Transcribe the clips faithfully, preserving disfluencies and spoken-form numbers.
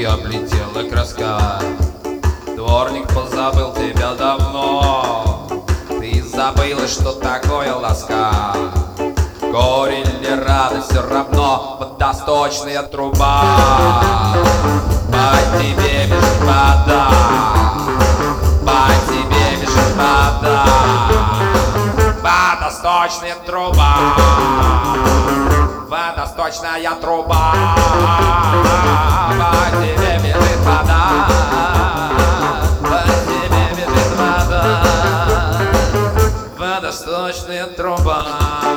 облетела краска. Дворник позабыл тебя давно, ты забыла, что такое ласка. Горе или радость, все равно водосточная труба. По тебе бежит вода, по тебе бежит вода. Водосточная труба, водосточная труба. По тебе бежит вода, по тебе бежит вода. Водосточная труба.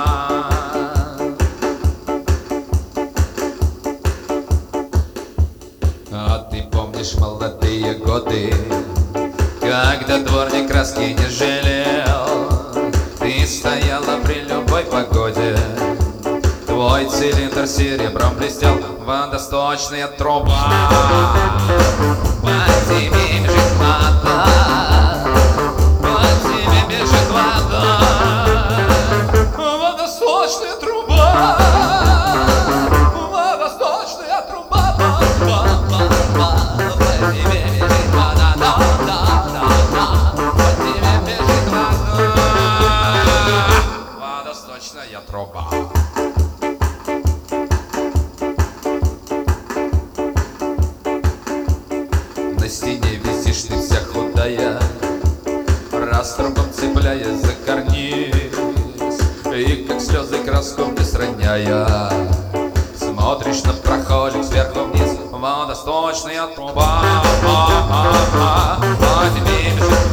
А ты помнишь молодые годы, когда дворник краски не жалел? Ты стояла при любой погоде, твой цилиндр серебром блестел. Водосточная труба, по тебе бежит вода, по тебе бежит вода. Водосточная труба, водосточная труба. По тебе бежит вода, да, да, да, да. По тебе бежит вода. Водосточная труба. На стене висишь ты вся худая, раструбом цепляясь за карниз, и как слезы краском не сроняя, смотришь на прохожих сверху вниз. Водосточная труба, по тебе бежит